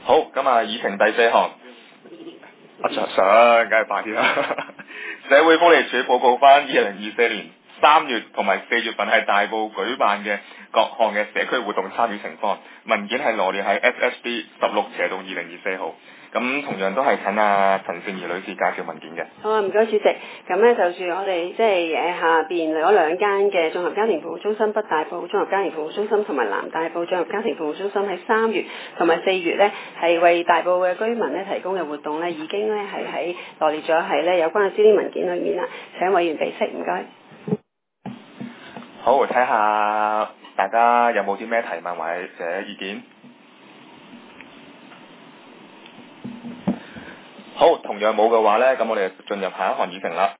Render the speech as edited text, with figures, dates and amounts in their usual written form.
好，咁啊，議程第4項，我着想，梗係快啲啦。社會福利署報告翻2024年3月同埋4月份喺大埔舉辦嘅各項嘅社區活動參與情況，文件係羅列喺 FSD 16/2024號。咁同樣都係請陳善儀女士介紹文件嘅。 好啊，唔該主席。咁咧就住我哋即係下邊嗰2間嘅綜合家庭服務中心，北大埔綜合家庭服務中心同埋南大埔綜合家庭服務中心喺3月同埋4月咧，係為大埔嘅居民咧提供嘅活動咧，已經咧係喺羅列咗係咧有關嘅資料文件裏面啦。請委員備悉，唔該。 好，睇下大家有冇啲咩提問或者意見？好，同樣冇嘅話呢，咁我哋進入下一項議程啦。